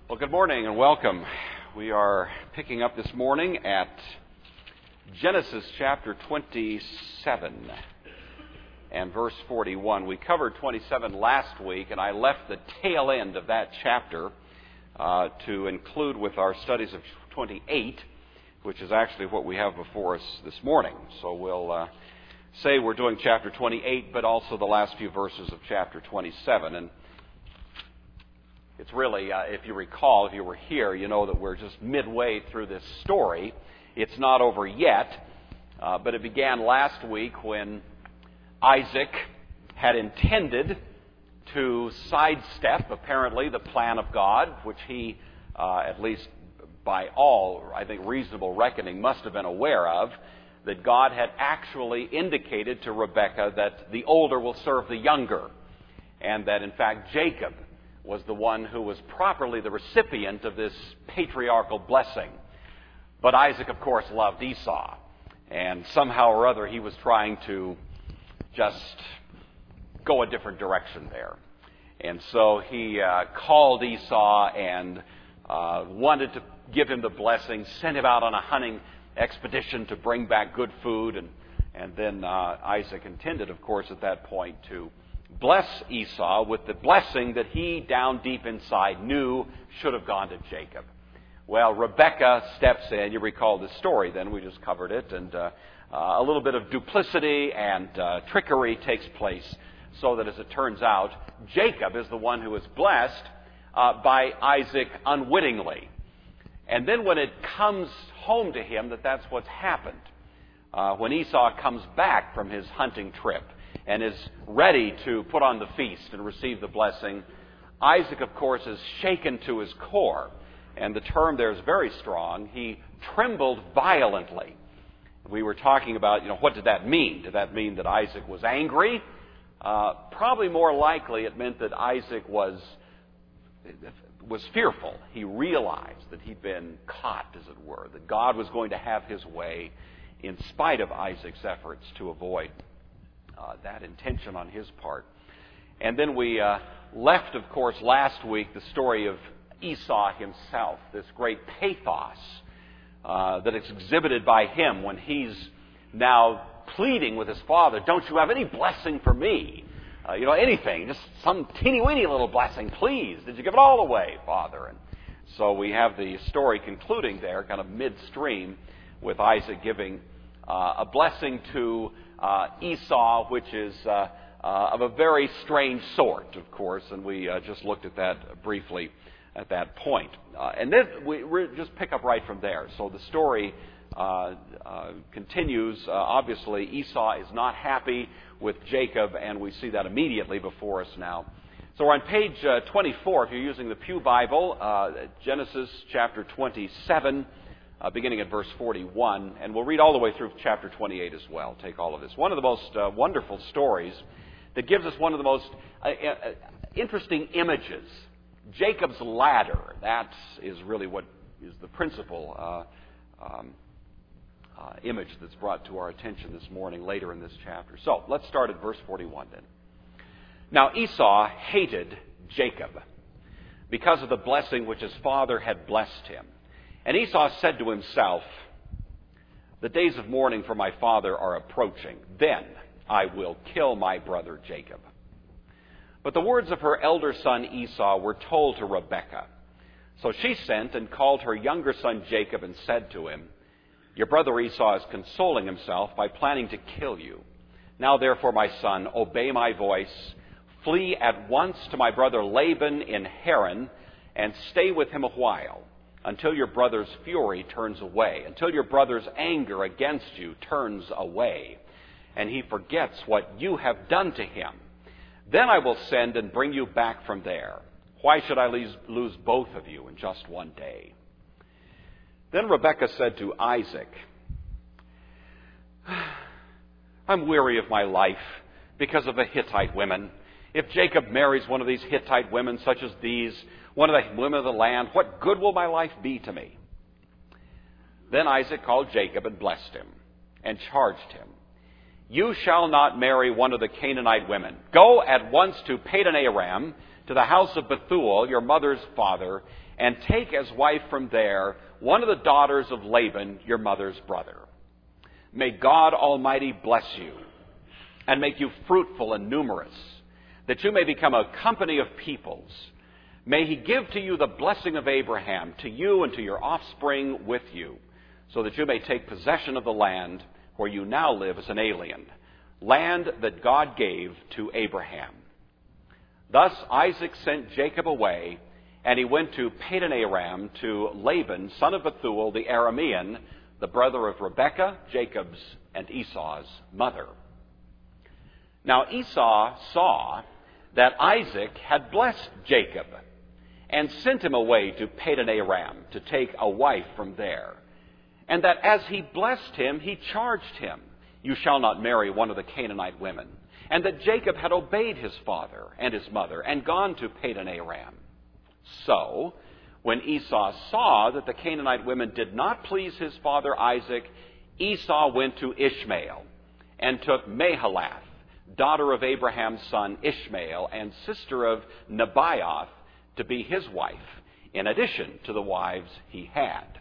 Well, good morning and welcome. We are picking up this morning at Genesis chapter 27 and verse 41. We covered 27 last week, and I left the tail end of that chapter to include with our studies of 28, which is actually what we have before us this morning. So we'll say we're doing chapter 28, but also the last few verses of chapter 27. And it's really, if you recall, if you were here, you know that we're just midway through this story. It's not over yet, but it began last week when Isaac had intended to sidestep, apparently, the plan of God, which he, at least by all, I think, reasonable reckoning, must have been aware of, that God had actually indicated to Rebekah that the older will serve the younger, and that, in fact, Jacob was the one who was properly the recipient of this patriarchal blessing. But Isaac, of course, loved Esau, and somehow or other he was trying to just go a different direction there. And so he called Esau and wanted to give him the blessing, sent him out on a hunting expedition to bring back good food, and then Isaac intended, of course, at that point to bless Esau with the blessing that he, down deep inside, knew should have gone to Jacob. Well, Rebekah steps in. You recall the story then. We just covered it. And a little bit of duplicity and trickery takes place so that, as it turns out, Jacob is the one who is blessed by Isaac unwittingly. And then when it comes home to him that that's what's happened, when Esau comes back from his hunting trip and is ready to put on the feast and receive the blessing, Isaac, of course, is shaken to his core. And the term there is very strong. He trembled violently. We were talking about, what did that mean? Did that mean that Isaac was angry? Probably more likely it meant that Isaac was fearful. He realized that he'd been caught, as it were, that God was going to have his way in spite of Isaac's efforts to avoid that intention on his part. And then we left, of course, last week the story of Esau himself, this great pathos that is exhibited by him when he's now pleading with his father, "Don't you have any blessing for me? Anything, just some teeny-weeny little blessing, please. Did you give it all away, Father?" And so we have the story concluding there, kind of midstream, with Isaac giving a blessing to Esau, which is of a very strange sort, of course, and we just looked at that briefly at that point. And then we just pick up right from there. So the story continues. Obviously, Esau is not happy with Jacob, and we see that immediately before us now. So we're on page 24, if you're using the Pew Bible, Genesis chapter 27, beginning at verse 41, and we'll read all the way through chapter 28 as well. Take all of this. One of the most wonderful stories that gives us one of the most interesting images. Jacob's ladder. That is really what is the principal image that's brought to our attention this morning, later in this chapter. So let's start at verse 41 then. Now Esau hated Jacob because of the blessing which his father had blessed him. And Esau said to himself, "The days of mourning for my father are approaching. Then I will kill my brother Jacob." But the words of her elder son Esau were told to Rebekah. So she sent and called her younger son Jacob and said to him, "Your brother Esau is consoling himself by planning to kill you. Now therefore, my son, obey my voice. Flee at once to my brother Laban in Haran and stay with him a while, until your brother's fury turns away, until your brother's anger against you turns away, and he forgets what you have done to him. Then I will send and bring you back from there. Why should I lose both of you in just one day?" Then Rebekah said to Isaac, "I'm weary of my life because of the Hittite women. If Jacob marries one of these Hittite women, such as these, one of the women of the land, what good will my life be to me?" Then Isaac called Jacob and blessed him and charged him, "You shall not marry one of the Canaanite women. Go at once to Padan Aram, to the house of Bethuel, your mother's father, and take as wife from there one of the daughters of Laban, your mother's brother. May God Almighty bless you and make you fruitful and numerous, that you may become a company of peoples. May he give to you the blessing of Abraham, to you and to your offspring with you, so that you may take possession of the land where you now live as an alien, land that God gave to Abraham. Thus Isaac sent Jacob away, and he went to Padan Aram to Laban, son of Bethuel the Aramean, the brother of Rebekah, Jacob's and Esau's mother. Now Esau saw that Isaac had blessed Jacob, and sent him away to Padan Aram to take a wife from there. And that as he blessed him, he charged him, "You shall not marry one of the Canaanite women." And that Jacob had obeyed his father and his mother and gone to Padan Aram. So, when Esau saw that the Canaanite women did not please his father Isaac, Esau went to Ishmael and took Mahalath, daughter of Abraham's son Ishmael and sister of Nebaioth, to be his wife, in addition to the wives he had.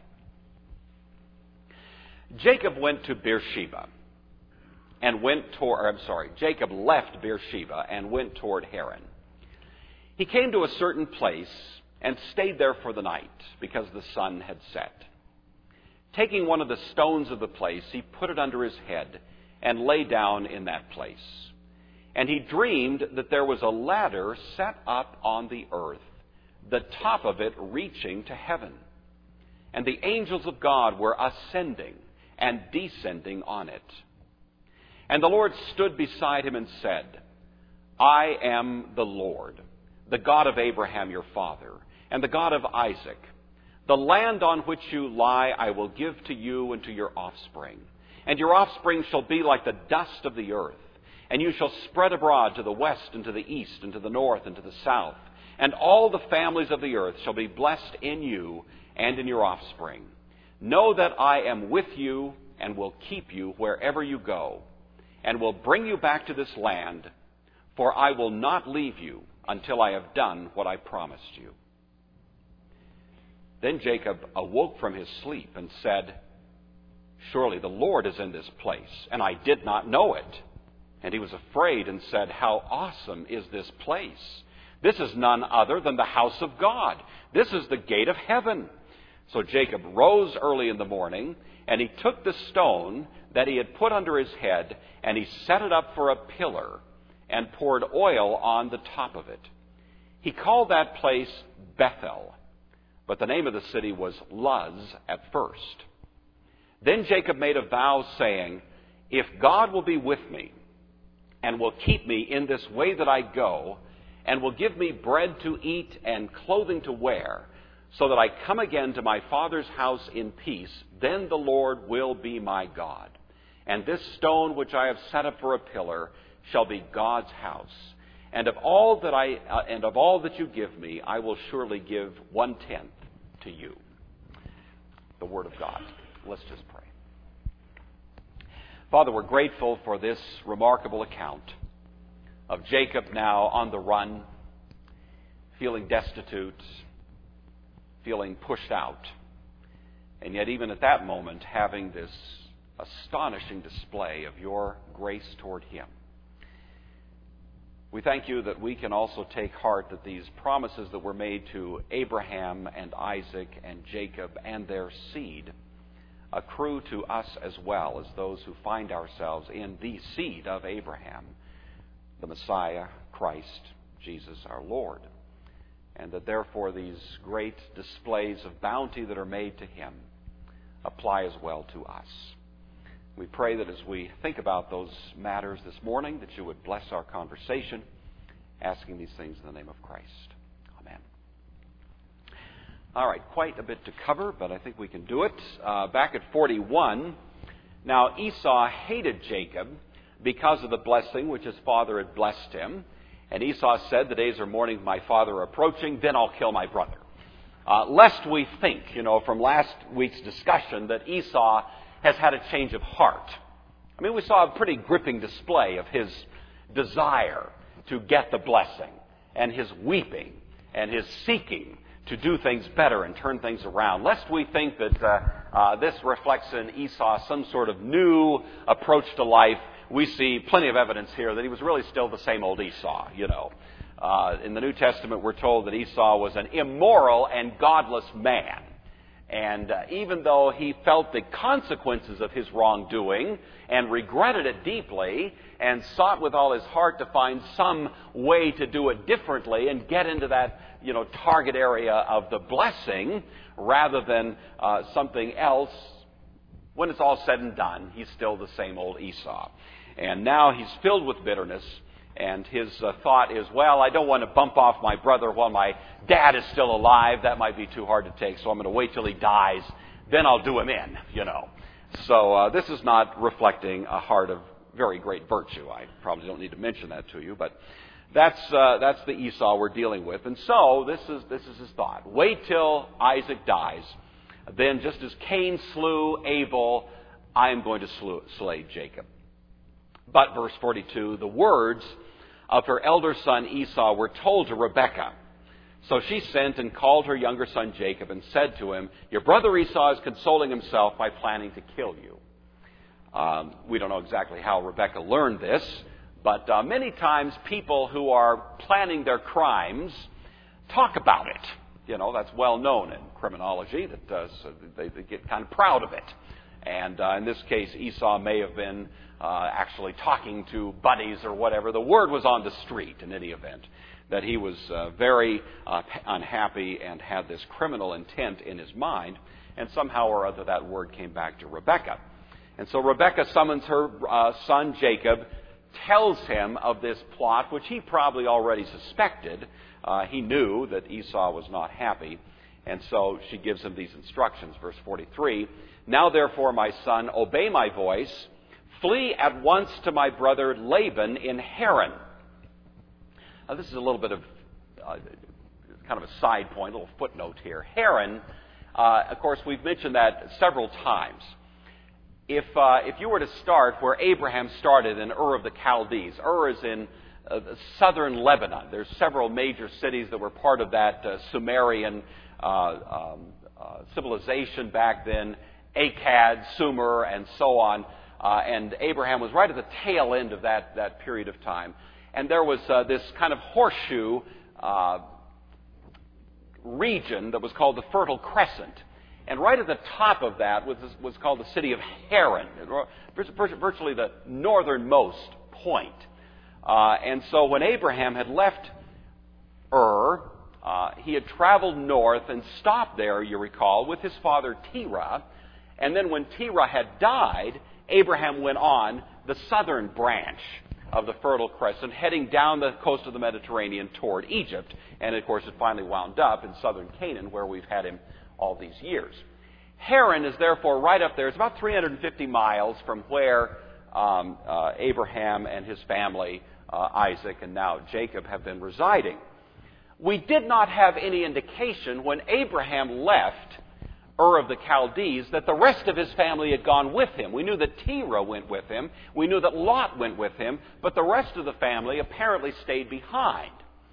Jacob went to Beersheba and Jacob left Beersheba and went toward Haran. He came to a certain place and stayed there for the night, because the sun had set. Taking one of the stones of the place, he put it under his head and lay down in that place. And he dreamed that there was a ladder set up on the earth, the top of it reaching to heaven. And the angels of God were ascending and descending on it. And the Lord stood beside him and said, "I am the Lord, the God of Abraham your father, and the God of Isaac. The land on which you lie I will give to you and to your offspring. And your offspring shall be like the dust of the earth. And you shall spread abroad to the west and to the east and to the north and to the south. And all the families of the earth shall be blessed in you and in your offspring. Know that I am with you and will keep you wherever you go, and will bring you back to this land, for I will not leave you until I have done what I promised you." Then Jacob awoke from his sleep and said, "Surely the Lord is in this place, and I did not know it." And he was afraid and said, "How awesome is this place! This is none other than the house of God. This is the gate of heaven." So Jacob rose early in the morning, and he took the stone that he had put under his head, and he set it up for a pillar, and poured oil on the top of it. He called that place Bethel, but the name of the city was Luz at first. Then Jacob made a vow, saying, "If God will be with me, and will keep me in this way that I go, and will give me bread to eat and clothing to wear, so that I come again to my father's house in peace, then the Lord will be my God. And this stone which I have set up for a pillar shall be God's house. And of all that you give me, I will surely give 1/10 to you." The Word of God. Let's just pray. Father, we're grateful for this remarkable account of Jacob now on the run, feeling destitute, feeling pushed out, and yet even at that moment having this astonishing display of your grace toward him. We thank you that we can also take heart that these promises that were made to Abraham and Isaac and Jacob and their seed accrue to us as well as those who find ourselves in the seed of Abraham, the Messiah, Christ, Jesus our Lord. And that therefore these great displays of bounty that are made to him apply as well to us. We pray that as we think about those matters this morning, that you would bless our conversation, asking these things in the name of Christ. Amen. All right, quite a bit to cover, but I think we can do it. Back at 41, now Esau hated Jacob because of the blessing which his father had blessed him. And Esau said, "The days of mourning my father are approaching, then I'll kill my brother." Lest we think, from last week's discussion that Esau has had a change of heart. I mean, we saw a pretty gripping display of his desire to get the blessing, and his weeping, and his seeking to do things better and turn things around. Lest we think that this reflects in Esau some sort of new approach to life, we see plenty of evidence here that he was really still the same old Esau, In the New Testament, we're told that Esau was an immoral and godless man. And even though he felt the consequences of his wrongdoing and regretted it deeply and sought with all his heart to find some way to do it differently and get into that, target area of the blessing rather than something else, when it's all said and done, he's still the same old Esau. And now he's filled with bitterness. And his thought is, well, I don't want to bump off my brother while my dad is still alive. That might be too hard to take, so I'm going to wait till he dies. Then I'll do him in, So this is not reflecting a heart of very great virtue. I probably don't need to mention that to you, but that's the Esau we're dealing with. And so this is his thought. Wait till Isaac dies. Then just as Cain slew Abel, I am going to slay Jacob. But, verse 42, the words of her elder son Esau were told to Rebekah. So she sent and called her younger son Jacob and said to him, your brother Esau is consoling himself by planning to kill you. We don't know exactly how Rebekah learned this, but many times people who are planning their crimes talk about it. That's well known in criminology, that they get kind of proud of it. And in this case, Esau may have been actually talking to buddies or whatever. The word was on the street in any event that he was very unhappy and had this criminal intent in his mind. And somehow or other that word came back to Rebekah. And so Rebekah summons her son Jacob, tells him of this plot, which he probably already suspected. He knew that Esau was not happy. And so she gives him these instructions. Verse 43, now therefore, my son, obey my voice. Flee at once to my brother Laban in Haran. Now, this is a little bit of kind of a side point, a little footnote here. Haran, of course, we've mentioned that several times. If you were to start where Abraham started in Ur of the Chaldees, Ur is in southern Lebanon. There's several major cities that were part of that Sumerian civilization back then, Akkad, Sumer, and so on. And Abraham was right at the tail end of that period of time. And there was this kind of horseshoe region that was called the Fertile Crescent. And right at the top of that was called the city of Haran, virtually the northernmost point. And so when Abraham had left Ur, he had traveled north and stopped there, you recall, with his father Terah. And then when Terah had died, Abraham went on the southern branch of the Fertile Crescent, heading down the coast of the Mediterranean toward Egypt. And, of course, it finally wound up in southern Canaan, where we've had him all these years. Haran is therefore right up there. It's about 350 miles from where Abraham and his family, Isaac and now Jacob, have been residing. We did not have any indication when Abraham left Ur of the Chaldees that the rest of his family had gone with him. We knew that Terah went with him. We knew that Lot went with him. But the rest of the family apparently stayed behind.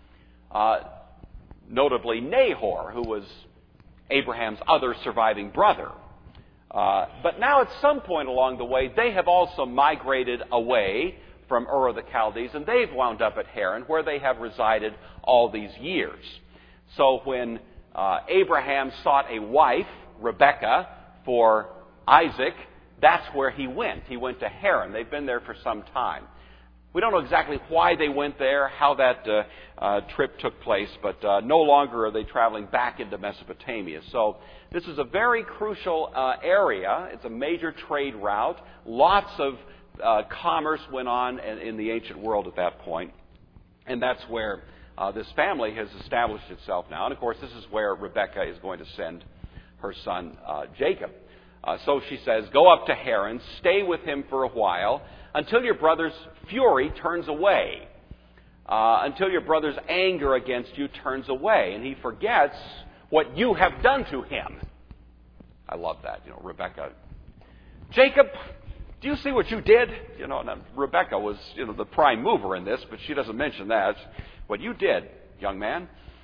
Notably Nahor, who was Abraham's other surviving brother. But now at some point along the way, they have also migrated away from Ur of the Chaldees, and they've wound up at Haran, where they have resided all these years. So when Abraham sought a wife, Rebekah, for Isaac, that's where he went. He went to Haran. They've been there for some time. We don't know exactly why they went there, how that trip took place, but no longer are they traveling back into Mesopotamia. So this is a very crucial area. It's a major trade route. Lots of commerce went on in the ancient world at that point. And that's where this family has established itself now. And, of course, this is where Rebekah is going to send her son Jacob. So she says, go up to Haran, stay with him for a while, until your brother's fury turns away, until your brother's anger against you turns away, and he forgets what you have done to him. I love that. Rebekah, Jacob, do you see what you did? And Rebekah was, the prime mover in this, but she doesn't mention that. What you did, young man.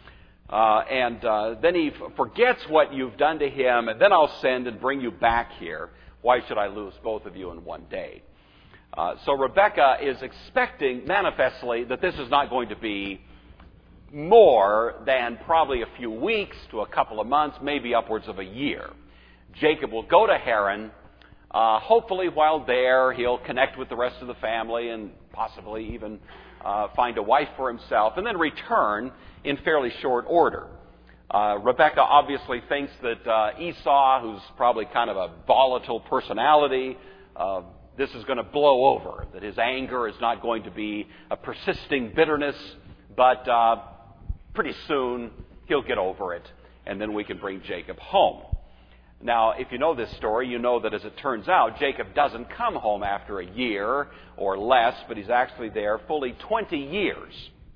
Then he forgets what you've done to him, and then I'll send and bring you back here. Why should I lose both of you in one day? So Rebekah is expecting manifestly that this is not going to be more than probably a few weeks to a couple of months, maybe upwards of a year. Jacob will go to Haran. Hopefully while there, he'll connect with the rest of the family and possibly even find a wife for himself, and then return in fairly short order. Rebekah obviously thinks that Esau, who's probably kind of a volatile personality, this is going to blow over, that his anger is not going to be a persisting bitterness, but pretty soon he'll get over it, and then we can bring Jacob home. Now, if you know this story, you know that as it turns out, Jacob doesn't come home after a year or less, but he's actually there fully 20 years.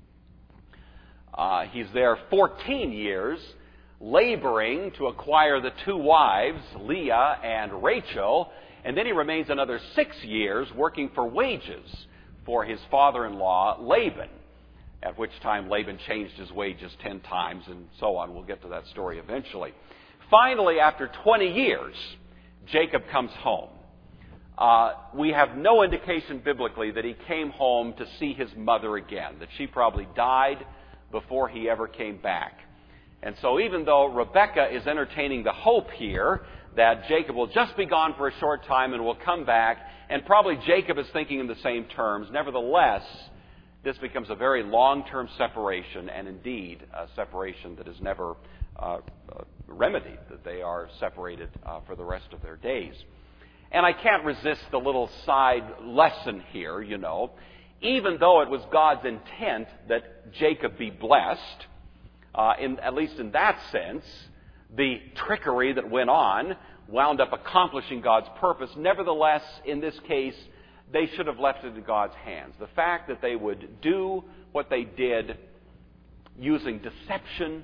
He's there 14 years, laboring to acquire the two wives, Leah and Rachel, and then he remains another 6 years working for wages for his father-in-law, Laban, at which time Laban changed his wages 10 times and so on. We'll get to that story eventually. Finally, after 20 years, Jacob comes home. We have no indication biblically that he came home to see his mother again, that she probably died before he ever came back. And so even though Rebekah is entertaining the hope here that Jacob will just be gone for a short time and will come back, and probably Jacob is thinking in the same terms, nevertheless, this becomes a very long-term separation, and indeed a separation that is never remedied, that they are separated for the rest of their days. And I can't resist the little side lesson here, you know. Even though it was God's intent that Jacob be blessed, at least in that sense, the trickery that went on wound up accomplishing God's purpose. Nevertheless, in this case, they should have left it in God's hands. The fact that they would do what they did using deception,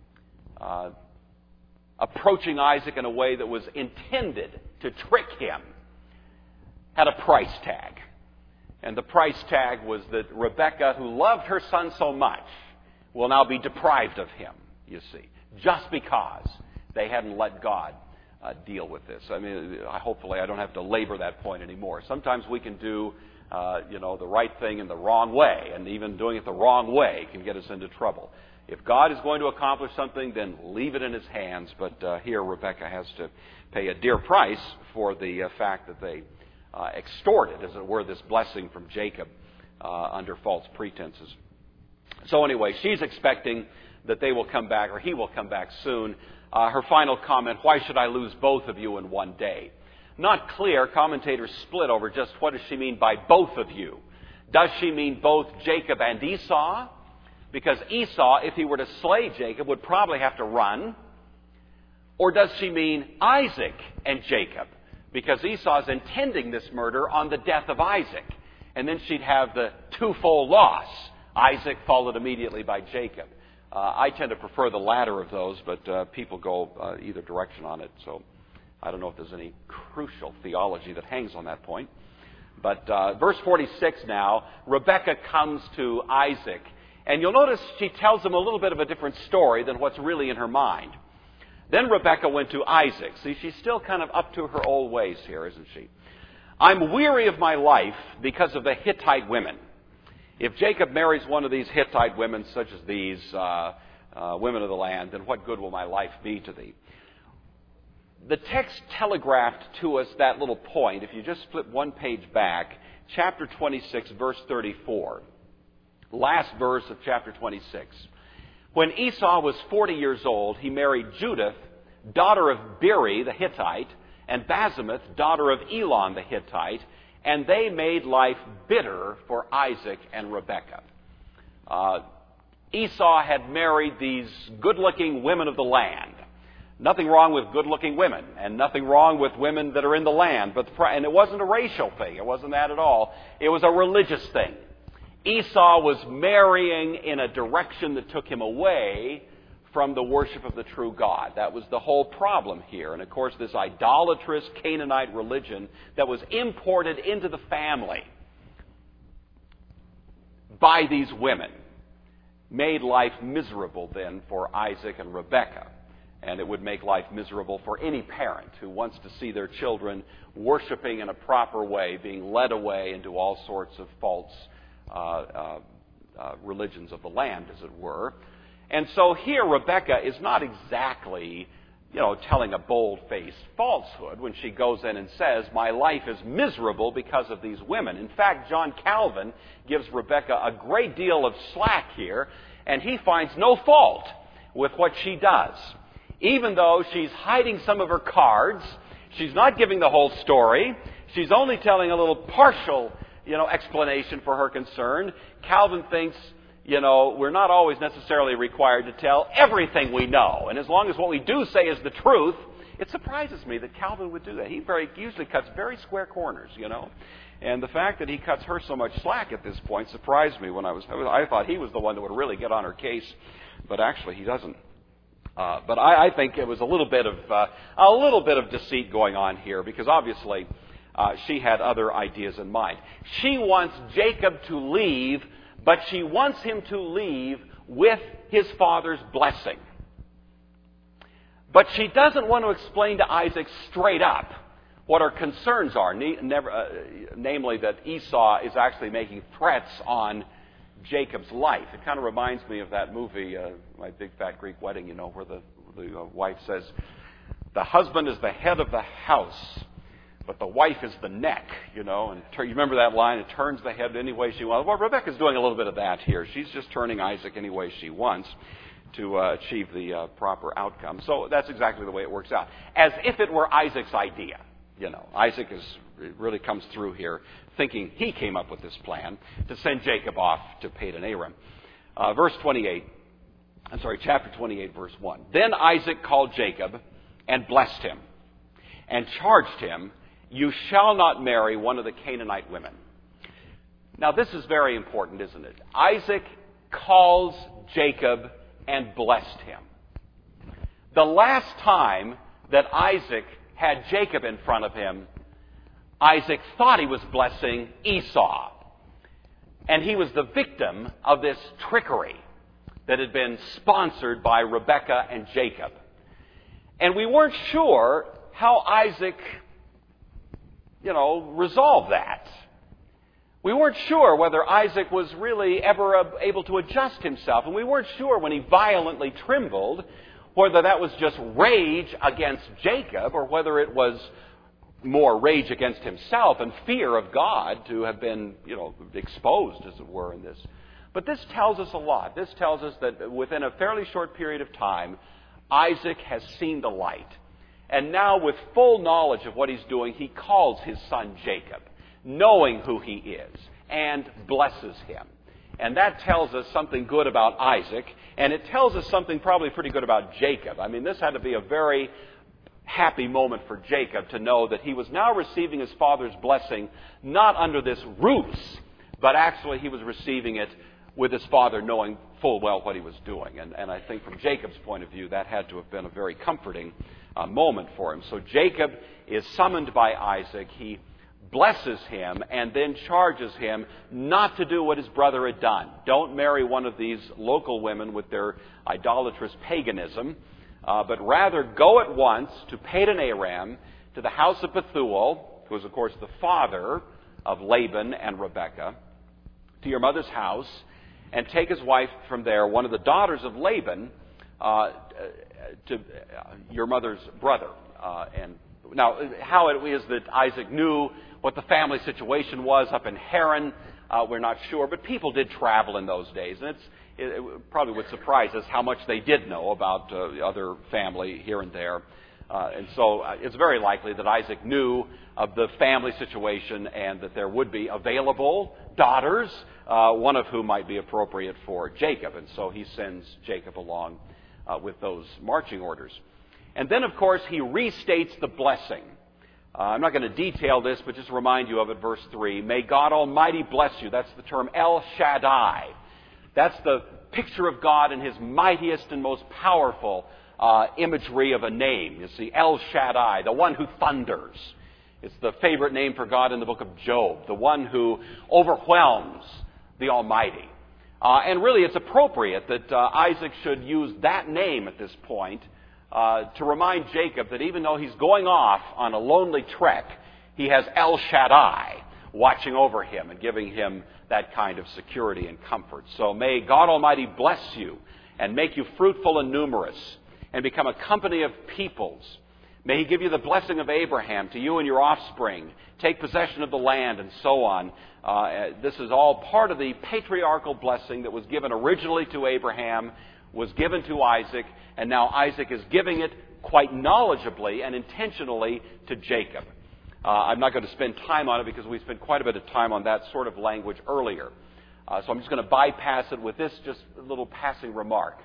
approaching Isaac in a way that was intended to trick him, had a price tag. And the price tag was that Rebekah, who loved her son so much, will now be deprived of him, you see, just because they hadn't let God deal with this. I mean, hopefully I don't have to labor that point anymore. Sometimes we can do, the right thing in the wrong way, and even doing it the wrong way can get us into trouble. If God is going to accomplish something, then leave it in His hands. But here Rebekah has to pay a dear price for the fact that they extorted, as it were, this blessing from Jacob under false pretenses. So anyway, she's expecting that they will come back, or he will come back soon. Her final comment, why should I lose both of you in one day? Not clear. Commentators split over just what does she mean by both of you. Does she mean both Jacob and Esau? Because Esau, if he were to slay Jacob, would probably have to run. Or does she mean Isaac and Jacob? Because Esau is intending this murder on the death of Isaac. And then she'd have the twofold loss. Isaac followed immediately by Jacob. I tend to prefer the latter of those, but people go either direction on it. So I don't know if there's any crucial theology that hangs on that point. But verse 46 now, Rebekah comes to Isaac. And you'll notice she tells him a little bit of a different story than what's really in her mind. Then Rebekah went to Isaac. See, she's still kind of up to her old ways here, isn't she? I'm weary of my life because of the Hittite women. If Jacob marries one of these Hittite women, such as these women of the land, then what good will my life be to thee? The text telegraphed to us that little point. If you just flip one page back, chapter 26, verse 34. Last verse of chapter 26. When Esau was 40 years old, he married Judith, daughter of Beeri the Hittite, and Basemath, daughter of Elon the Hittite, and they made life bitter for Isaac and Rebekah. Esau had married these good-looking women of the land. Nothing wrong with good-looking women, and nothing wrong with women that are in the land. And it wasn't a racial thing. It wasn't that at all. It was a religious thing. Esau was marrying in a direction that took him away from the worship of the true God. That was the whole problem here. And of course, this idolatrous Canaanite religion that was imported into the family by these women made life miserable then for Isaac and Rebekah. And it would make life miserable for any parent who wants to see their children worshiping in a proper way, being led away into all sorts of false religions of the land, as it were. And so here Rebekah is not exactly, telling a bold-faced falsehood when she goes in and says, my life is miserable because of these women. In fact, John Calvin gives Rebekah a great deal of slack here, and he finds no fault with what she does. Even though she's hiding some of her cards, she's not giving the whole story, she's only telling a little partial, explanation for her concern. Calvin thinks, we're not always necessarily required to tell everything we know. And as long as what we do say is the truth, it surprises me that Calvin would do that. He usually cuts very square corners, And the fact that he cuts her so much slack at this point surprised me when I thought he was the one that would really get on her case, but actually he doesn't. But I think it was a little bit of deceit going on here, because obviously she had other ideas in mind. She wants Jacob to leave, but she wants him to leave with his father's blessing. But she doesn't want to explain to Isaac straight up what her concerns are, namely that Esau is actually making threats on Jacob's life. It kind of reminds me of that movie, My Big Fat Greek Wedding, where the wife says, the husband is the head of the house, but the wife is the neck, and you remember that line, it turns the head any way she wants. Well, Rebekah's doing a little bit of that here. She's just turning Isaac any way she wants to achieve the proper outcome. So that's exactly the way it works out. As if it were Isaac's idea. Isaac really comes through here thinking he came up with this plan to send Jacob off to Padan Aram. Chapter 28, verse 1. Then Isaac called Jacob and blessed him and charged him, you shall not marry one of the Canaanite women. Now this is very important, isn't it? Isaac calls Jacob and blessed him. The last time that Isaac had Jacob in front of him, Isaac thought he was blessing Esau. And he was the victim of this trickery that had been sponsored by Rebekah and Jacob. And we weren't sure how Isaac, resolved that. We weren't sure whether Isaac was really ever able to adjust himself. And we weren't sure when he violently trembled whether that was just rage against Jacob or whether it was more rage against himself and fear of God to have been, exposed, as it were, in this. But this tells us a lot. This tells us that within a fairly short period of time, Isaac has seen the light. And now, with full knowledge of what he's doing, he calls his son Jacob, knowing who he is, and blesses him. And that tells us something good about Isaac, and it tells us something probably pretty good about Jacob. I mean, this had to be a very happy moment for Jacob to know that he was now receiving his father's blessing, not under this ruse, but actually he was receiving it with his father knowing full well what he was doing. And I think from Jacob's point of view, that had to have been a very comforting moment for him. So Jacob is summoned by Isaac. He blesses him and then charges him not to do what his brother had done. Don't marry one of these local women with their idolatrous paganism, but rather go at once to Padan Aram, to the house of Bethuel, who was, of course, the father of Laban and Rebekah, to your mother's house, and take his wife from there, one of the daughters of Laban, to your mother's brother. And now, how it is that Isaac knew what the family situation was up in Haran, we're not sure, but people did travel in those days, and it probably would surprise us how much they did know about other family here and there. And so it's very likely that Isaac knew of the family situation and that there would be available daughters, one of whom might be appropriate for Jacob. And so he sends Jacob along with those marching orders. And then, of course, he restates the blessing. I'm not going to detail this, but just remind you of it, verse 3. May God Almighty bless you. That's the term El Shaddai. That's the picture of God in His mightiest and most powerful imagery of a name. You see, El Shaddai, the one who thunders. It's the favorite name for God in the book of Job, the one who overwhelms the Almighty. And really it's appropriate that Isaac should use that name at this point to remind Jacob that even though he's going off on a lonely trek, he has El Shaddai watching over him and giving him that kind of security and comfort. So may God Almighty bless you and make you fruitful and numerous and become a company of peoples. May He give you the blessing of Abraham to you and your offspring. Take possession of the land and so on. This is all part of the patriarchal blessing that was given originally to Abraham, was given to Isaac, and now Isaac is giving it quite knowledgeably and intentionally to Jacob. I'm not going to spend time on it because we spent quite a bit of time on that sort of language earlier. So I'm just going to bypass it with this just a little passing remark.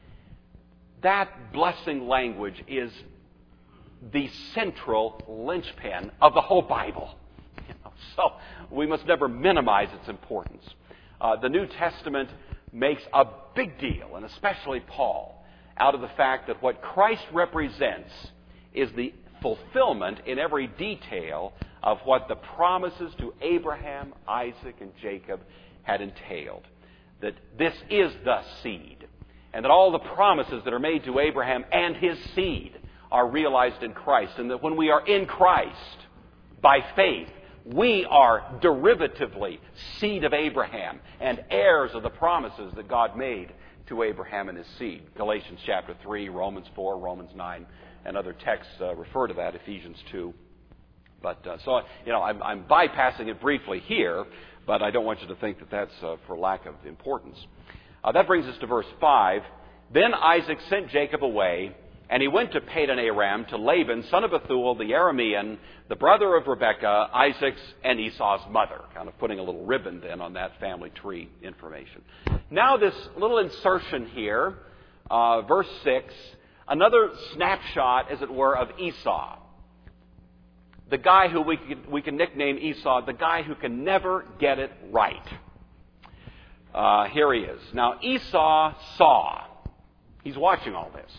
That blessing language is the central linchpin of the whole Bible. So we must never minimize its importance. The New Testament makes a big deal, and especially Paul, out of the fact that what Christ represents is the fulfillment in every detail of what the promises to Abraham, Isaac, and Jacob had entailed. That this is the seed, and that all the promises that are made to Abraham and his seed are realized in Christ, and that when we are in Christ, by faith, we are derivatively seed of Abraham and heirs of the promises that God made to Abraham and his seed. Galatians chapter 3, Romans 4, Romans 9, and other texts refer to that, Ephesians 2. But I'm bypassing it briefly here, but I don't want you to think that that's for lack of importance. That brings us to verse 5. Then Isaac sent Jacob away, and he went to Padan Aram to Laban, son of Bethuel, the Aramean, the brother of Rebekah, Isaac's and Esau's mother. Kind of putting a little ribbon then on that family tree information. Now this little insertion here, verse 6, another snapshot, as it were, of Esau. The guy who we can nickname Esau, the guy who can never get it right. Here he is. Now Esau saw, he's watching all this,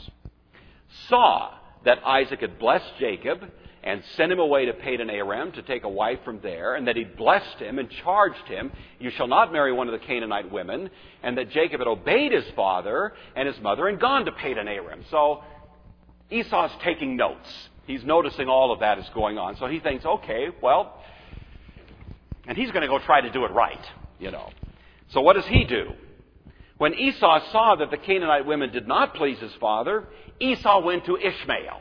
saw that Isaac had blessed Jacob and sent him away to Padan Aram to take a wife from there, and that he'd blessed him and charged him, "You shall not marry one of the Canaanite women," and that Jacob had obeyed his father and his mother and gone to Padan Aram. So Esau's taking notes. He's noticing all of that is going on. So he thinks, okay, well, and he's going to go try to do it right, So what does he do? When Esau saw that the Canaanite women did not please his father, Esau went to Ishmael.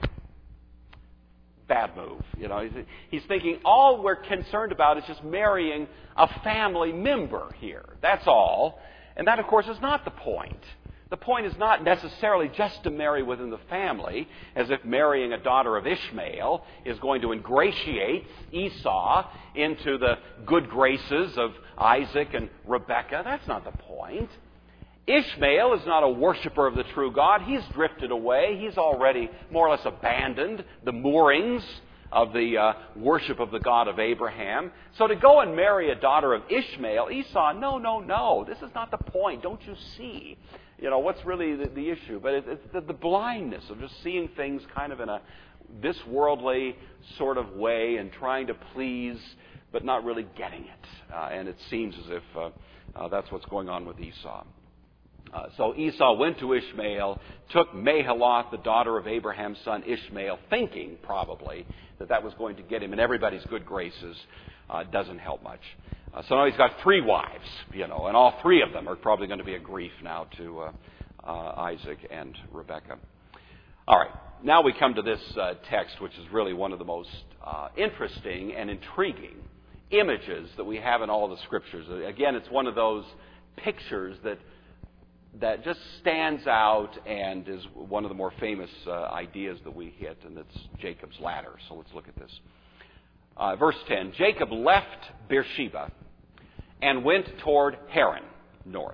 Bad move. He's thinking all we're concerned about is just marrying a family member here. That's all. And that, of course, is not the point. The point is not necessarily just to marry within the family, as if marrying a daughter of Ishmael is going to ingratiate Esau into the good graces of Isaac and Rebekah. That's not the point. Ishmael is not a worshiper of the true God. He's drifted away. He's already more or less abandoned the moorings of the worship of the God of Abraham. So to go and marry a daughter of Ishmael, Esau, no. This is not the point. Don't you see? What's really the issue? But it's the blindness of just seeing things kind of in a this worldly sort of way and trying to please, but not really getting it. And it seems as if that's what's going on with Esau. So Esau went to Ishmael, took Mahalath, the daughter of Abraham's son Ishmael, thinking probably that was going to get him in everybody's good graces. Doesn't help much. So now he's got 3 wives, and all 3 of them are probably going to be a grief now to Isaac and Rebekah. All right, now we come to this text, which is really one of the most interesting and intriguing images that we have in all of the Scriptures. Again, it's one of those pictures that just stands out and is one of the more famous ideas that we hit, and it's Jacob's ladder. So let's look at this. Verse 10, Jacob left Beersheba and went toward Haran, north.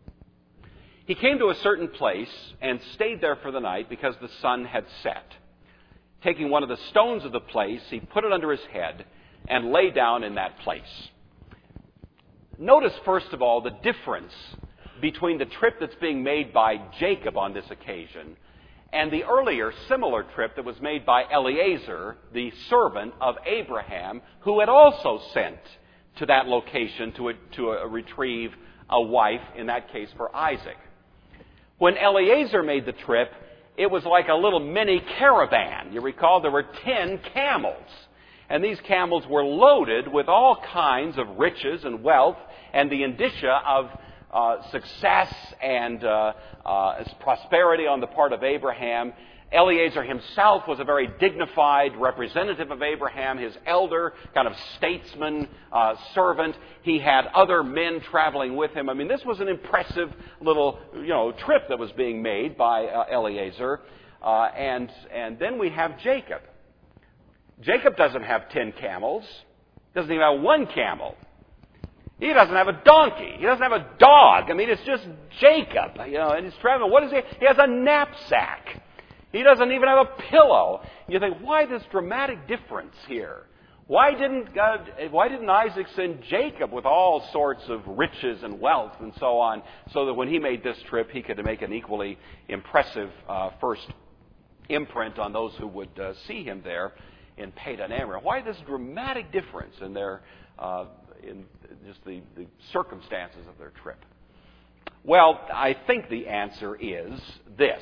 He came to a certain place and stayed there for the night because the sun had set. Taking one of the stones of the place, he put it under his head and lay down in that place. Notice, first of all, the difference between the trip that's being made by Jacob on this occasion and the earlier similar trip that was made by Eliezer, the servant of Abraham, who had also sent to that location to retrieve a wife, in that case for Isaac. When Eliezer made the trip, it was like a little mini caravan. You recall there were 10 camels. And these camels were loaded with all kinds of riches and wealth and the indicia of success and prosperity on the part of Abraham. Eliezer himself was a very dignified representative of Abraham, his elder, kind of statesman, servant. He had other men traveling with him. I mean, this was an impressive little, trip that was being made by Eliezer. And then we have Jacob. Jacob doesn't have 10 camels. Doesn't even have one camel. He doesn't have a donkey. He doesn't have a dog. I mean, it's just Jacob, and he's traveling. What is he? He has a knapsack. He doesn't even have a pillow. You think, why this dramatic difference here? Why didn't Isaac send Jacob with all sorts of riches and wealth and so on, so that when he made this trip, he could make an equally impressive first imprint on those who would see him there in Padan Aram? Why this dramatic difference in their in just the circumstances of their trip? Well, I think the answer is this.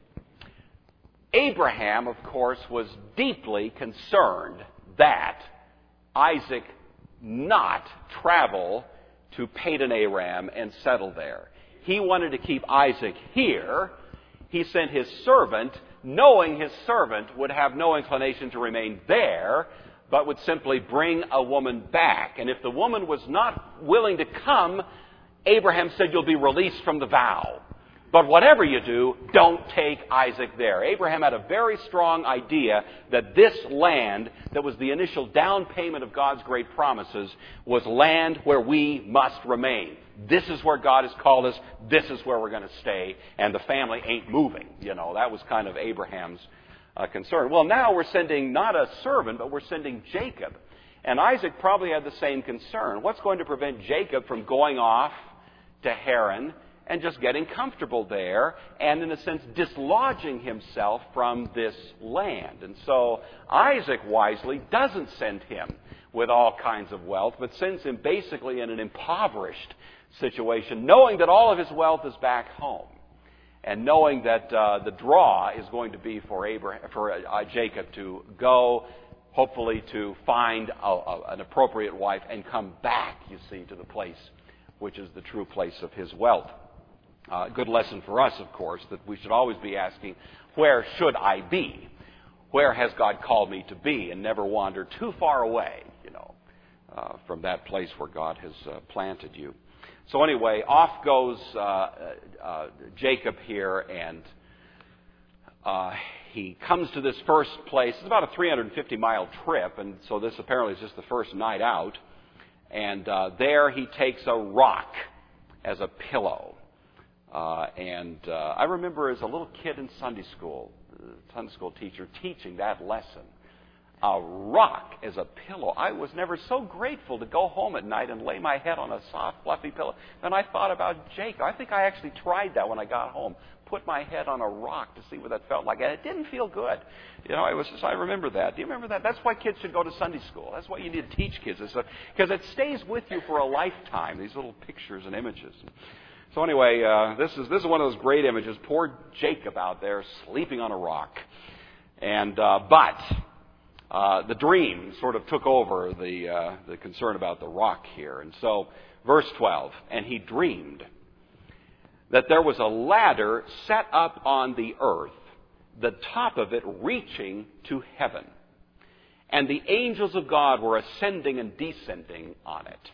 Abraham, of course, was deeply concerned that Isaac not travel to Padan Aram and settle there. He wanted to keep Isaac here. He sent his servant, knowing his servant would have no inclination to remain there, but would simply bring a woman back. And if the woman was not willing to come, Abraham said, you'll be released from the vow. But whatever you do, don't take Isaac there. Abraham had a very strong idea that this land that was the initial down payment of God's great promises was land where we must remain. This is where God has called us. This is where we're going to stay. And the family ain't moving. That was kind of Abraham's concern. Well, now we're sending not a servant, but we're sending Jacob. And Isaac probably had the same concern. What's going to prevent Jacob from going off to Haran and just getting comfortable there and, in a sense, dislodging himself from this land? And so Isaac wisely doesn't send him with all kinds of wealth, but sends him basically in an impoverished situation, knowing that all of his wealth is back home, and knowing that the draw is going to be for Jacob to go, hopefully to find an appropriate wife and come back, you see, to the place which is the true place of his wealth. Good lesson for us, of course, that we should always be asking, where should I be? Where has God called me to be? And never wander too far away, from that place where God has planted you. So anyway, off goes Jacob here, and he comes to this first place. It's about a 350-mile trip, and so this apparently is just the first night out. And there he takes a rock as a pillow. I remember as a little kid in Sunday school teacher teaching that lesson. A rock as a pillow. I was never so grateful to go home at night and lay my head on a soft, fluffy pillow. Then I thought about Jacob. I think I actually tried that when I got home. Put my head on a rock to see what that felt like. And it didn't feel good. I remember that. Do you remember that? That's why kids should go to Sunday school. That's why you need to teach kids this. Because it stays with you for a lifetime, these little pictures and images. So anyway, this is one of those great images. Poor Jacob out there sleeping on a rock. And but the dream sort of took over the concern about the rock here. And so, verse 12, and he dreamed that there was a ladder set up on the earth, the top of it reaching to heaven. And the angels of God were ascending and descending on it.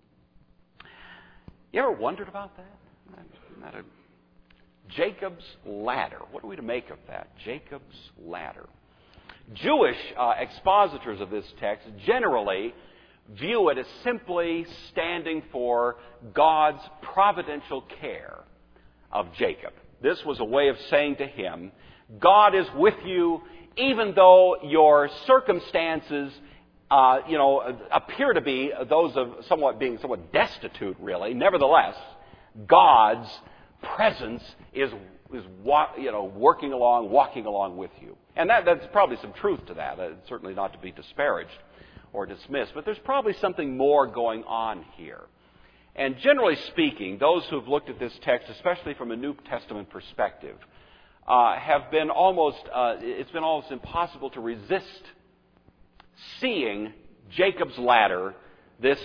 You ever wondered about that? Isn't that Jacob's ladder? What are we to make of that? Jacob's ladder. Jewish expositors of this text generally view it as simply standing for God's providential care of Jacob. This was a way of saying to him, God is with you even though your circumstances appear to be those of being somewhat destitute, really. Nevertheless, God's presence is walking along with you. And that's probably some truth to that. It's certainly not to be disparaged or dismissed. But there's probably something more going on here. And generally speaking, those who have looked at this text, especially from a New Testament perspective, it's been almost impossible to resist seeing Jacob's ladder, this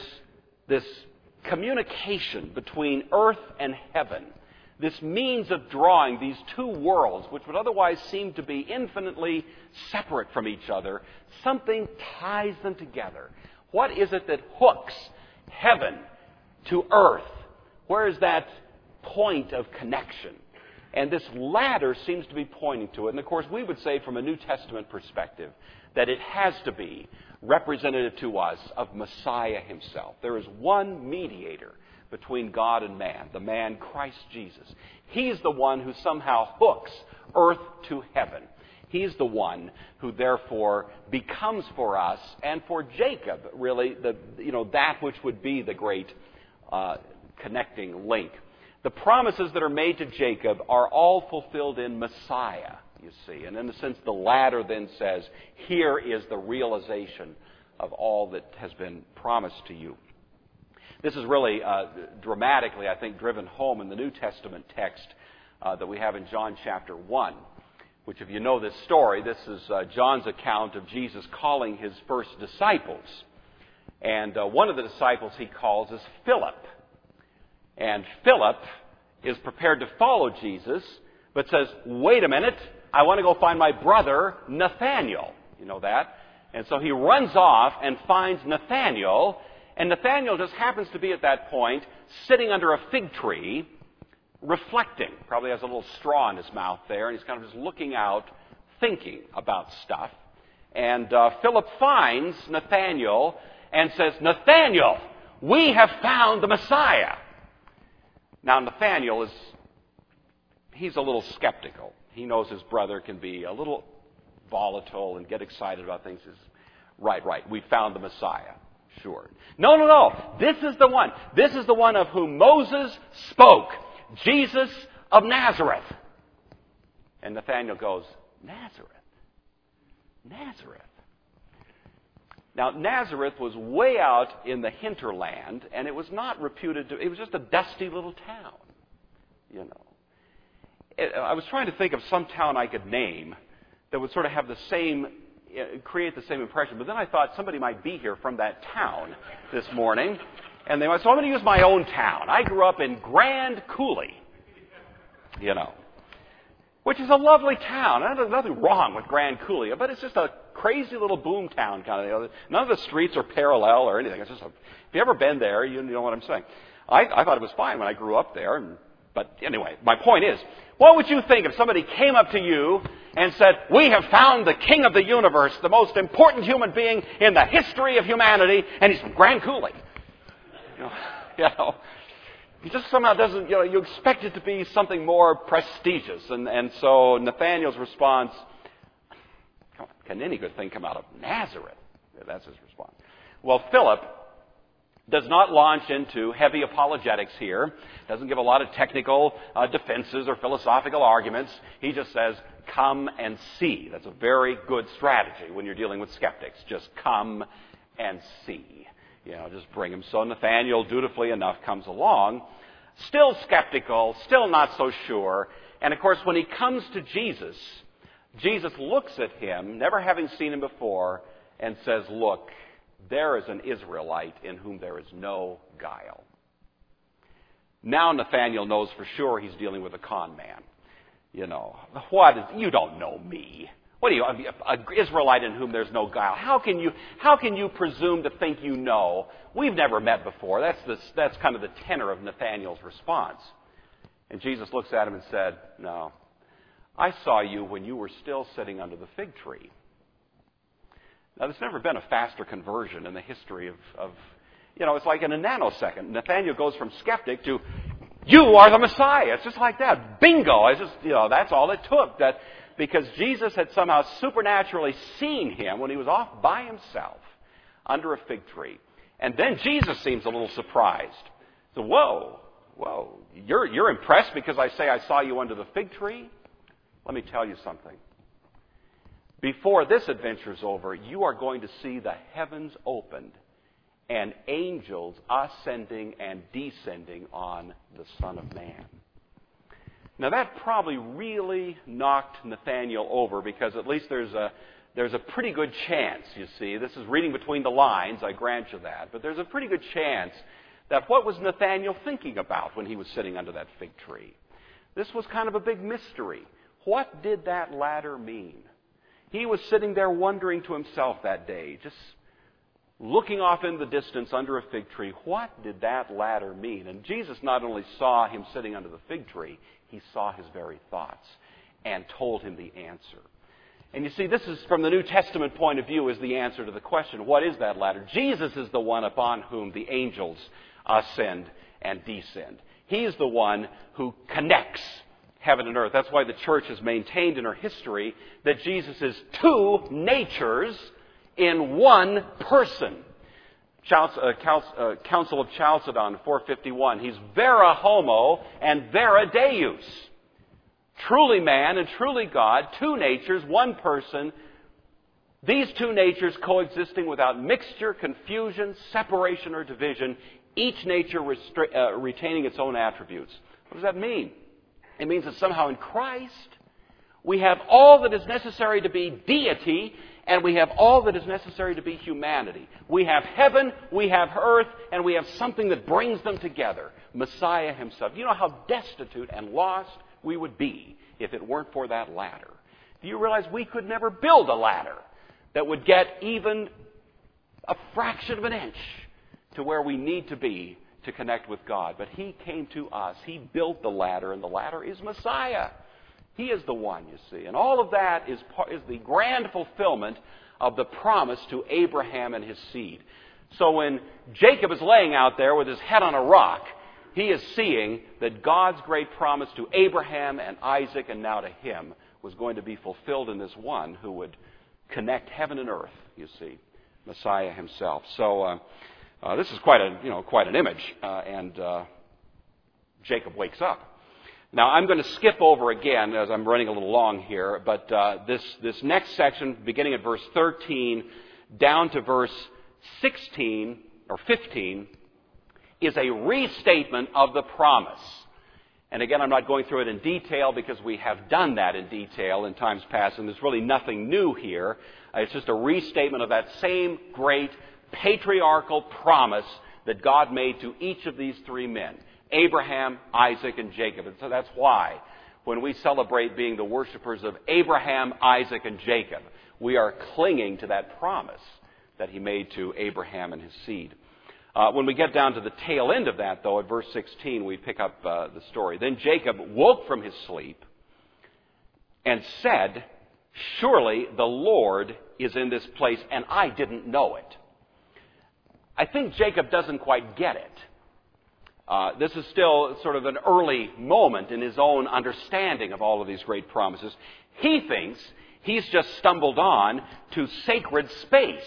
communication between earth and heaven, this means of drawing these two worlds, which would otherwise seem to be infinitely separate from each other. Something ties them together. What is it that hooks heaven to earth? Where is that point of connection? And this ladder seems to be pointing to it. And of course, we would say from a New Testament perspective that it has to be representative to us of Messiah himself. There is one mediator between God and man, the man Christ Jesus. He's the one who somehow hooks earth to heaven. He's the one who therefore becomes for us and for Jacob really that which would be the great connecting link. The promises that are made to Jacob are all fulfilled in Messiah, you see. And in a sense, the ladder then says, here is the realization of all that has been promised to you. This is really dramatically, I think, driven home in the New Testament text that we have in John chapter 1, which, if you know this story, this is John's account of Jesus calling his first disciples. And one of the disciples he calls is Philip. And Philip is prepared to follow Jesus, but says, wait a minute, I want to go find my brother Nathanael. You know that? And so he runs off and finds Nathanael, and Nathanael just happens to be at that point sitting under a fig tree, reflecting. Probably has a little straw in his mouth there, and he's kind of just looking out, thinking about stuff. And Philip finds Nathanael and says, Nathanael, we have found the Messiah. Now, Nathanael he's a little skeptical. He knows his brother can be a little volatile and get excited about things. Right, we found the Messiah. Sure. No. This is the one. This is the one of whom Moses spoke. Jesus of Nazareth. And Nathanael goes, Nazareth. Now, Nazareth was way out in the hinterland, and it was not reputed to, it was just a dusty little town, you know. I was trying to think of some town I could name that would sort of have the same, create the same impression. But then I thought somebody might be here from that town this morning, and they might, so I'm going to use my own town. I grew up in Grand Coulee, you know, which is a lovely town. There's nothing wrong with Grand Coulee, but it's just a crazy little boom town kind of. None of the streets are parallel or anything. It's just if you've ever been there, you know what I'm saying. I thought it was fine when I grew up there. But anyway, my point is, what would you think if somebody came up to you and said, we have found the king of the universe, the most important human being in the history of humanity, and he's from Grand Coulee? You know, he just somehow doesn't, you expect it to be something more prestigious. And so Nathanael's response, can any good thing come out of Nazareth? That's his response. Well, Philip does not launch into heavy apologetics here, doesn't give a lot of technical defenses or philosophical arguments. He just says, come and see. That's a very good strategy when you're dealing with skeptics. Just come and see. Just bring him. So Nathanael, dutifully enough, comes along, still skeptical, still not so sure. And of course, when he comes to Jesus, Jesus looks at him, never having seen him before, and says, look, there is an Israelite in whom there is no guile. Now Nathanael knows for sure he's dealing with a con man. You don't know me. What are you, an Israelite in whom there's no guile? How can you presume to think you know? We've never met before. That's kind of the tenor of Nathanael's response. And Jesus looks at him and said, no, I saw you when you were still sitting under the fig tree. Now, there's never been a faster conversion in the history of it's like in a nanosecond. Nathanael goes from skeptic to, you are the Messiah. It's just like that. Bingo. It's just, that's all it took. That because Jesus had somehow supernaturally seen him when he was off by himself under a fig tree. And then Jesus seems a little surprised. So, whoa, you're impressed because I say I saw you under the fig tree? Let me tell you something. Before this adventure's over, you are going to see the heavens opened and angels ascending and descending on the Son of Man. Now that probably really knocked Nathanael over, because at least there's a pretty good chance, you see. This is reading between the lines, I grant you that. But there's a pretty good chance that what was Nathanael thinking about when he was sitting under that fig tree? This was kind of a big mystery. What did that ladder mean? He was sitting there wondering to himself that day, just looking off in the distance under a fig tree. What did that ladder mean? And Jesus not only saw him sitting under the fig tree, he saw his very thoughts and told him the answer. And you see, this is, from the New Testament point of view, is the answer to the question, what is that ladder? Jesus is the one upon whom the angels ascend and descend. He is the one who connects heaven and earth. That's why the church has maintained in her history that Jesus is two natures in one person. Council of Chalcedon, 451. He's vera homo and vera deus. Truly man and truly God, two natures, one person. These two natures coexisting without mixture, confusion, separation, or division, each nature retaining its own attributes. What does that mean? It means that somehow in Christ we have all that is necessary to be deity, and we have all that is necessary to be humanity. We have heaven, we have earth, and we have something that brings them together. Messiah himself. You know how destitute and lost we would be if it weren't for that ladder. Do you realize we could never build a ladder that would get even a fraction of an inch to where we need to be to connect with God? But he came to us. He built the ladder, and the ladder is Messiah. He is the one, you see. And all of that is the grand fulfillment of the promise to Abraham and his seed. So when Jacob is laying out there with his head on a rock, he is seeing that God's great promise to Abraham and Isaac and now to him was going to be fulfilled in this one who would connect heaven and earth, you see, Messiah himself. So this is quite an image, and Jacob wakes up. Now, I'm going to skip over again as I'm running a little long here, but this next section, beginning at verse 13 down to verse 16 or 15, is a restatement of the promise. And again, I'm not going through it in detail because we have done that in detail in times past, and there's really nothing new here. It's just a restatement of that same great patriarchal promise that God made to each of these three men, Abraham, Isaac, and Jacob. And so that's why when we celebrate being the worshipers of Abraham, Isaac, and Jacob, we are clinging to that promise that he made to Abraham and his seed. When we get down to the tail end of that, though, at verse 16, we pick up the story. Then Jacob woke from his sleep and said, "Surely the Lord is in this place, and I didn't know it." I think Jacob doesn't quite get it. This is still sort of an early moment in his own understanding of all of these great promises. He thinks he's just stumbled on to sacred space.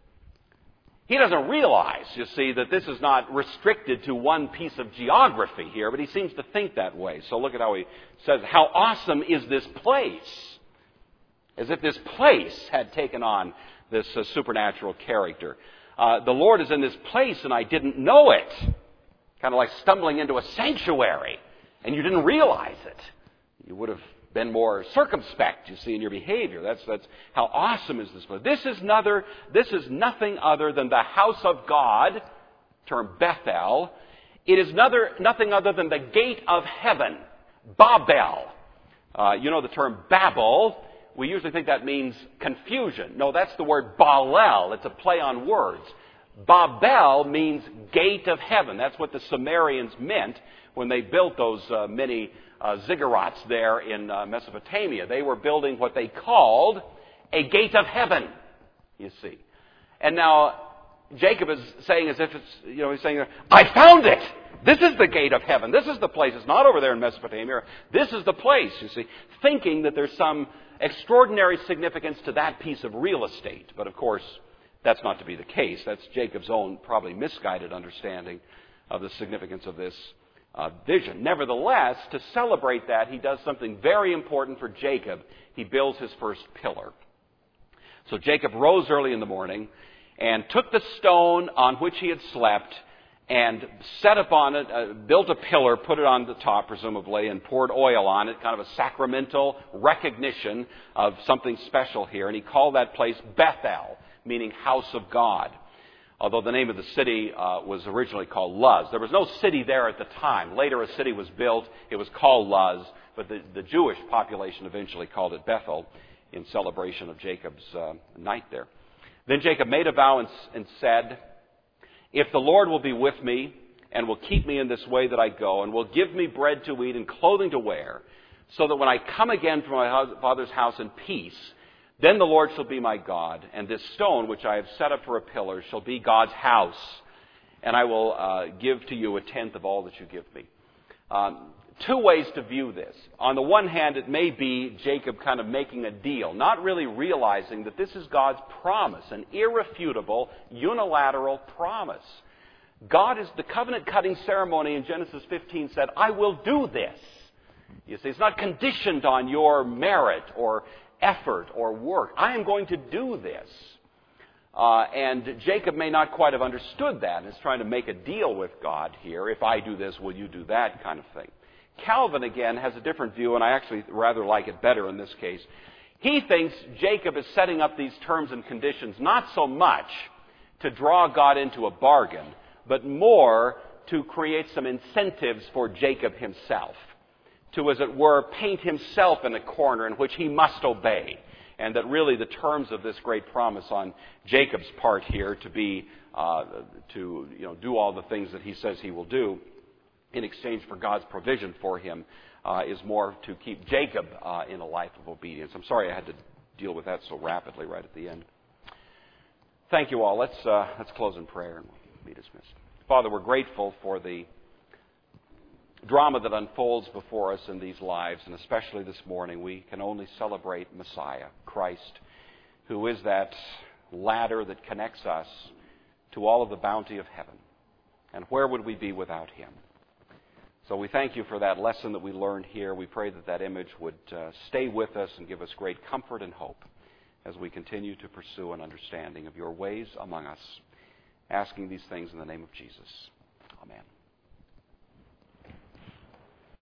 He doesn't realize, you see, that this is not restricted to one piece of geography here, but he seems to think that way. So look at how he says, "How awesome is this place?" As if this place had taken on this supernatural character. The Lord is in this place and I didn't know it. Kind of like stumbling into a sanctuary and you didn't realize it. You would have been more circumspect, you see, in your behavior. That's how awesome is this place. This is nothing other than the house of God, term Bethel. It is nothing other than the gate of heaven, Babel. You know the term Babel. We usually think that means confusion. No, that's the word Balel. It's a play on words. Babel means gate of heaven. That's what the Sumerians meant when they built those many ziggurats there in Mesopotamia. They were building what they called a gate of heaven, you see. And now Jacob is saying as if it's, he's saying, "I found it! This is the gate of heaven. This is the place. It's not over there in Mesopotamia. This is the place," you see. Thinking that there's some extraordinary significance to that piece of real estate. But of course, that's not to be the case. That's Jacob's own probably misguided understanding of the significance of this vision. Nevertheless, to celebrate that, he does something very important for Jacob. He builds his first pillar. So Jacob rose early in the morning and took the stone on which he had slept and set upon it, built a pillar, put it on the top, presumably, and poured oil on it, kind of a sacramental recognition of something special here. And he called that place Bethel, meaning house of God. Although the name of the city was originally called Luz. There was no city there at the time. Later a city was built. It was called Luz, but the Jewish population eventually called it Bethel in celebration of Jacob's night there. Then Jacob made a vow and said, "If the Lord will be with me and will keep me in this way that I go, and will give me bread to eat and clothing to wear, so that when I come again from my father's house in peace, then the Lord shall be my God, and this stone which I have set up for a pillar shall be God's house, and I will give to you a tenth of all that you give me." Two ways to view this. On the one hand, it may be Jacob kind of making a deal, not really realizing that this is God's promise, an irrefutable, unilateral promise. The covenant-cutting ceremony in Genesis 15 said, "I will do this." You see, it's not conditioned on your merit or effort or work. I am going to do this. And Jacob may not quite have understood that and is trying to make a deal with God here. If I do this, will you do that kind of thing. Calvin, again, has a different view, and I actually rather like it better in this case. He thinks Jacob is setting up these terms and conditions not so much to draw God into a bargain, but more to create some incentives for Jacob himself, to, as it were, paint himself in a corner in which he must obey, and that really the terms of this great promise on Jacob's part here to be do all the things that he says he will do in exchange for God's provision for him is more to keep Jacob in a life of obedience. I'm sorry I had to deal with that so rapidly right at the end. Thank you all. Let's close in prayer and we'll be dismissed. Father, we're grateful for the drama that unfolds before us in these lives, and especially this morning, we can only celebrate Messiah, Christ, who is that ladder that connects us to all of the bounty of heaven. And where would we be without him? So we thank you for that lesson that we learned here. We pray that that image would stay with us and give us great comfort and hope as we continue to pursue an understanding of your ways among us, asking these things in the name of Jesus. Amen.